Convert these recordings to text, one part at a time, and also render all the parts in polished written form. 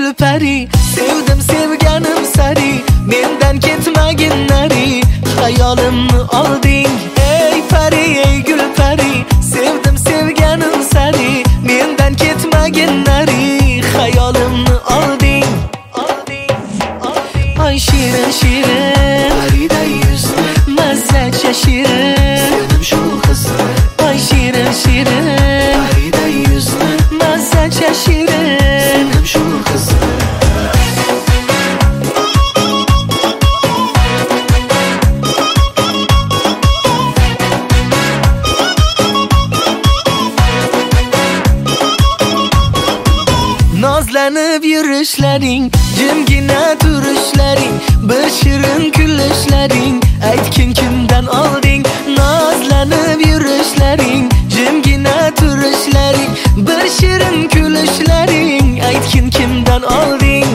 gulpari, sevdim sevganim sari, mendan ketmagin nari, hayolimni olding ey pari, ey gulpari, sevdim sevganim sari, mendan ketmagin nari, hayolimni olding. Ay shirin shirin pariday yuzni, mazzacha shirin sevdim shu qizni. Ay shirin shirin pariday yuzni, mazzacha shirin sevdim shu qizni. Nozlanib yurishlaring, jimgina turishlaring, bir shirin kulishlaring, aytgin kimdan olding. Nozlanib yurishlaring, jimgina turishlaring, bir shirin kulishlaring, aytgin kimdan olding.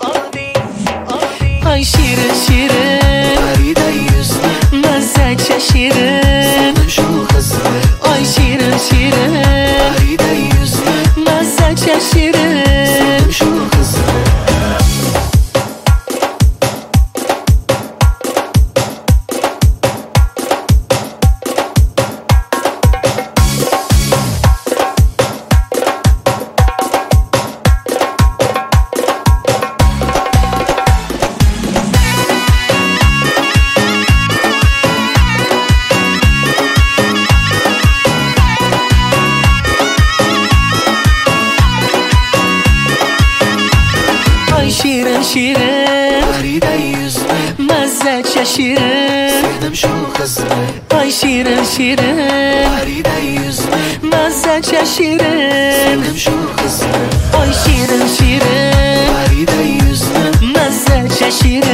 Ay shirin shirin pariday yuzni, mazzacha shirin sevdim shu qizni. Ay shirin shirin pariday yuzni, mazzacha shirin sevdim shu qizni. Shirin shirin pariday yuzni, mazzacha shirin sevdim shu qizni. Ay shirin shirin pariday yuzni, mazzacha shirin sevdim shu qizni. Ay shirin shirin pariday yuzni, mazzacha shirin